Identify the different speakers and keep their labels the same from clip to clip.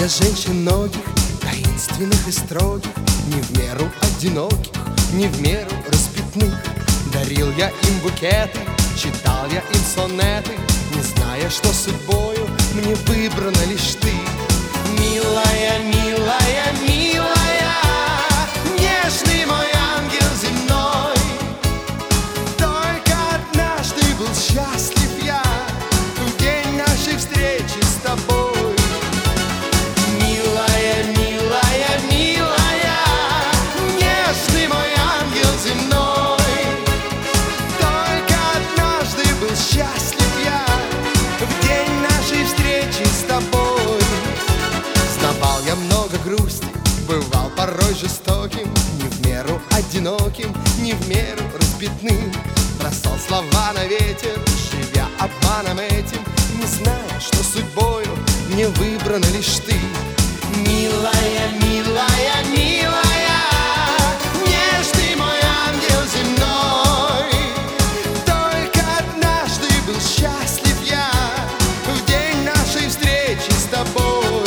Speaker 1: я женщин многих, таинственных и строгих, не в меру одиноких, не в меру распятных. Дарил я им букеты, читал я им сонеты, не зная, что судьбою мне выбрана лишь ты. Милая, милая, милая, нежный мой ангел земной. Только однажды был счастлив я в день нашей встречи с тобой. Милая, милая, милая, нежный мой ангел земной. Только однажды был счастлив я в день нашей встречи с тобой. Знавал я много грусти, бывал порой жестоким, не в меру одиноким, не в меру разбитным. Бросал слова на ветер, живя обманом этим, не зная, что судьбою мне выбрана лишь ты. Милая, милая, милая, нежный мой ангел земной. Только однажды был счастлив я в день нашей встречи с тобой.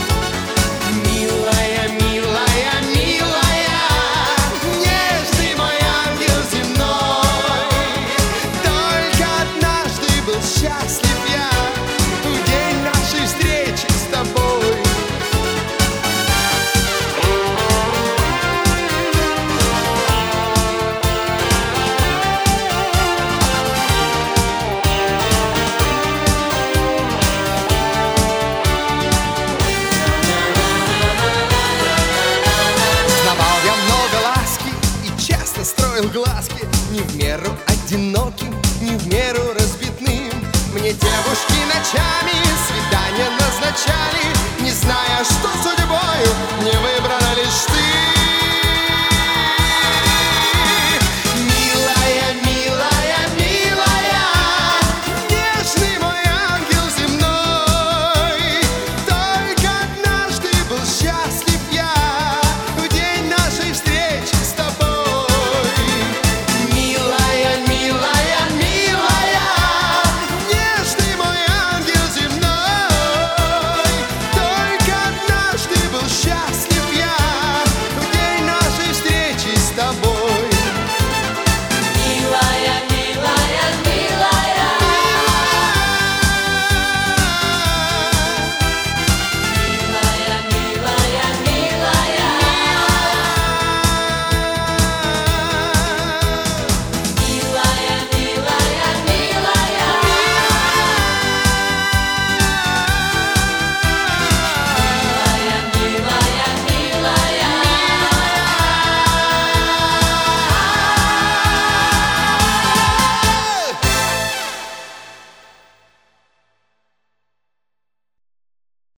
Speaker 1: Милая, милая, милая, нежный мой ангел земной. Только однажды был счастлив я в день нашей встречи с тобой. Знавал я много ласки и часто строил глазки, не в меру